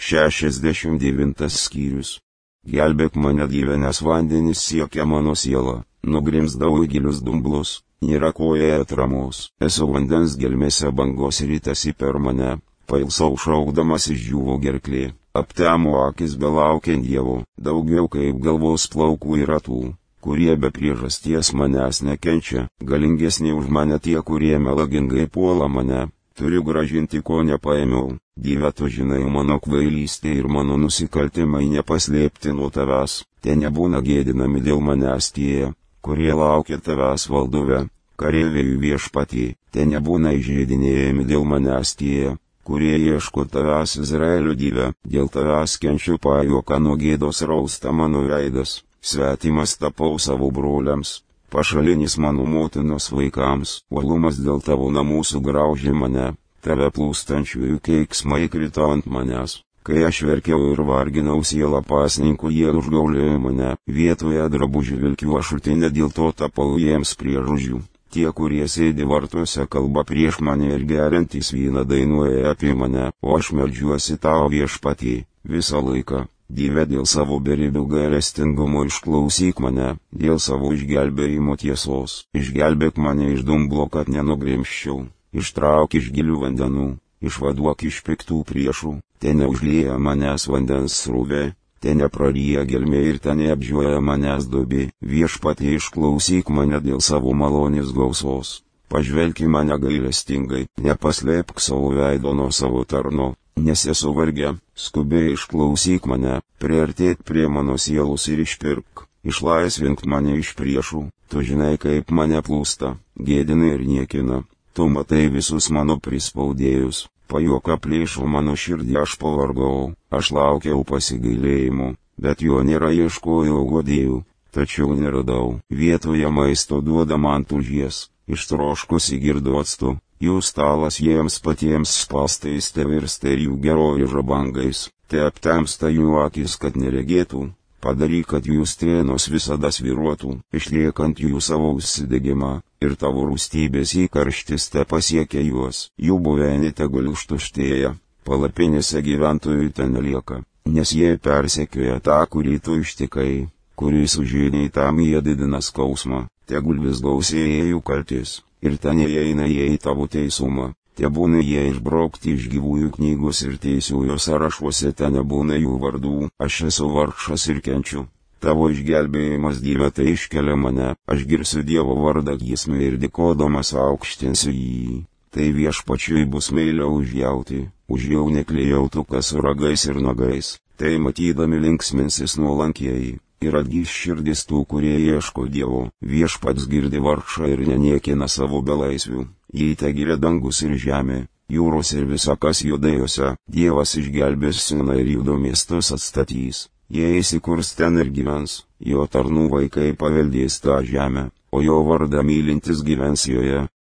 69 skyrius. Gelbėk mane, Dieve, nes vandenys siekia mano sielą, nugrimzdau į gilius dumblus, nėra koje atramos, esu vandens gelmėse, bangos ritasi per mane, pailsau šaukdamas, išdžiūvo gerklė, aptemo akis belaukiant Dievo, daugiau kaip galvos plaukų yra tų, kurie be priežasties manęs nekenčia, galingesni už mane tie, kurie melagingai puola mane. Turiu gražinti, ko nepaėmiau. Dieve, tu žinai mano kvailystę ir mano nusikaltimai nepaslėpti nuo tavęs. Ten nebūna gėdinami dėl manęs tie, kurie laukia tavęs valduve, kareiviai viešpatie. Ten nebūna įžeidinėjami dėl manęs tie, kurie ieško tavęs, Izraelio Dieve. Dėl tavęs kenčiu pajuoką, nuo gėdos rausta mano veidas. Svetimas tapau savo broliams. Pašalinis mano motinos vaikams, uolumas dėl tavo namų sugraužė mane, tave plūstančiųjų keiksmai krito ant manęs. Kai aš verkiau ir varginau sielą pasninkų, jie užgaulėjo mane, vietoje drabužių vilkių ašutinę, dėl to tapau jiems priežodžių. Tie, kurie sėdi vartuose, kalba prieš mane ir geriantys vyną dainuoja apie mane, o aš meldžiuosi tau, viešpatie, visą laiką. Dieve, dėl savo beribių gailestingumo išklausyk mane, dėl savo išgelbėjimo tiesos, išgelbėk mane iš dumblo, kad nenugrimščiau, ištrauk iš gilių vandenų, išvaduok iš piktų priešų, ten neužlieja manęs vandens srovė, ten nepraryja gelmė ir ten neapžioja manęs duobė. Viešpatie, išklausyk mane dėl savo malonės gausos, pažvelk į mane gailestingai, nepaslėpk savo veido nuo savo tarno. Nes esu varge, skubiai išklausyk mane, priartėk prie mano sielos ir išpirk, išlaisvink mane iš priešų, tu žinai, kaip mane plūsta, gėdina ir niekina, tu matai visus mano prispaudėjus, pajuoka plėšo mano širdį, aš pavargau, aš laukiau pasigailėjimo, bet jo nėra, ieškojau guodėjų, tačiau neradau, vietoje maisto duoda man tulžies, ištroškusi girdu actu. Jų stalas jiems patiems spąstais te virsta ir jų geroji žabangais, te aptemsta jų akis, kad neregėtų, padaryk, kad jų strėnos visada svyruotų, išliekant jų savo užsidegimą, ir tavo rūstybės įkarštis te pasiekia juos, jų buveinė tegul užtuštėja, palapinėse gyventojų ten nelieka, nes jie persekioja tą, kurį tu ištikai, kurį sužeidei, tam jie didina skausmą, tegul vis gausėja jų kaltės. Ir ten įeina jie į tavo teisumą, te būna jie išbraukti iš gyvųjų knygos ir teisiųjų sąrašuose, ten nebūna jų vardų, aš esu vargšas ir kenčiu. Tavo išgelbėjimas, Dieve, tai iškelia mane, aš girsiu Dievo vardą giesmę ir dėkodamas aukštinsiu jį. Tai viešpačiui bus meiliau užjauti, už jauneklį jautuką su ragais ir nagais, tai matydami linksminsis nuolankieji. Ir atgys širdis tų, kurie ieško Dievo, viešpats girdi vargšą ir neniekina savo belaisvių, jei te giria dangus ir žemė, jūros ir visa kas judėjose, Dievas išgelbės Sioną ir Judo miestus atstatys, jie įsikurs ten ir gyvens, jo tarnų vaikai paveldės tą žemę, o jo vardą mylintis gyvens joje,